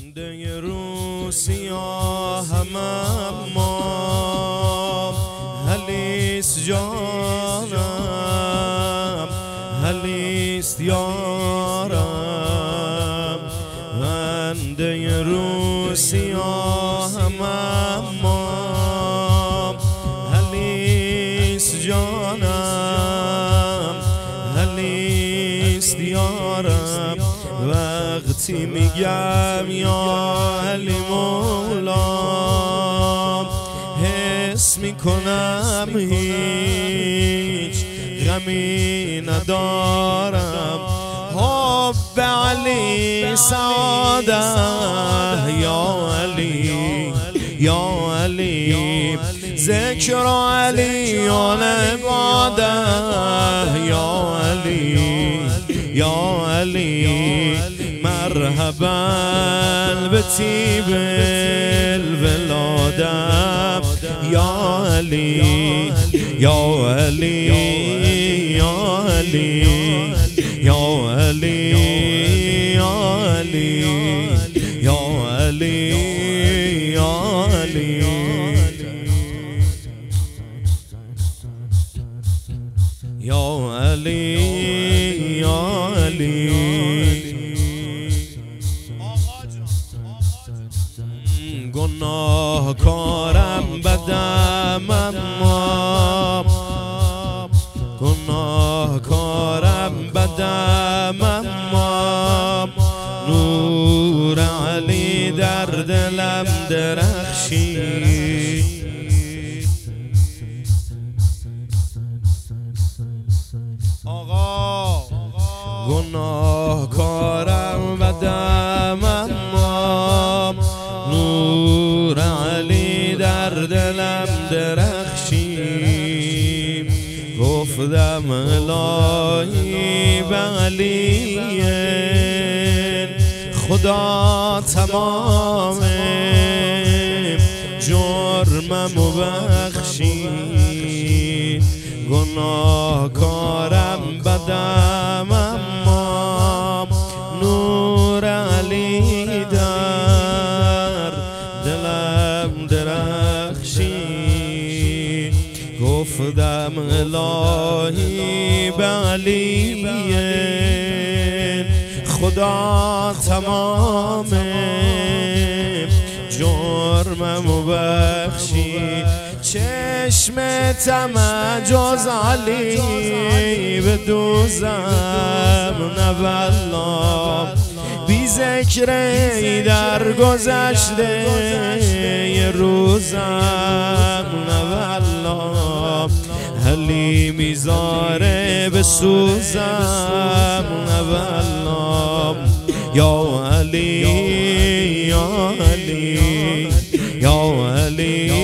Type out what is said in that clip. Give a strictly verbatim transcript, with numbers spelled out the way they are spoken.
خنده رو سیاه اما هلیست جانم، هلیست یارم. خنده رو سیاه اما هلیست جانم، هلیست یارم. وقتی میگم یا علی مولا حس میکنم هیچ غمی ندارم. حب علی سعاده یا علی یا علی، ذکر علی عباده یا علی یا علی. مرحبا بطيب الولاده یا علی یا علی یا علی یا علی یا علی یا علی یا علی. یا علی یا علی. گناه کارم بدم اما گناه کارم بدم اما نور علی در دلم درخشید. آقا گناه کارم بدم اما نور علی در دلم درخشید. گفتم الهی به علی خدا تمام جرممو بخشید. گناه کارم بدم اما نور علی در دلم درخشید. گفتم الهی به علی خدا تمام جرممو بخشید. چشم طمع جز علی به دوزم نه والله، بی ذکر در گذشته یه روزم نه والله. علی میذاره به سوزم نه والله. یا علی یا علی یا علی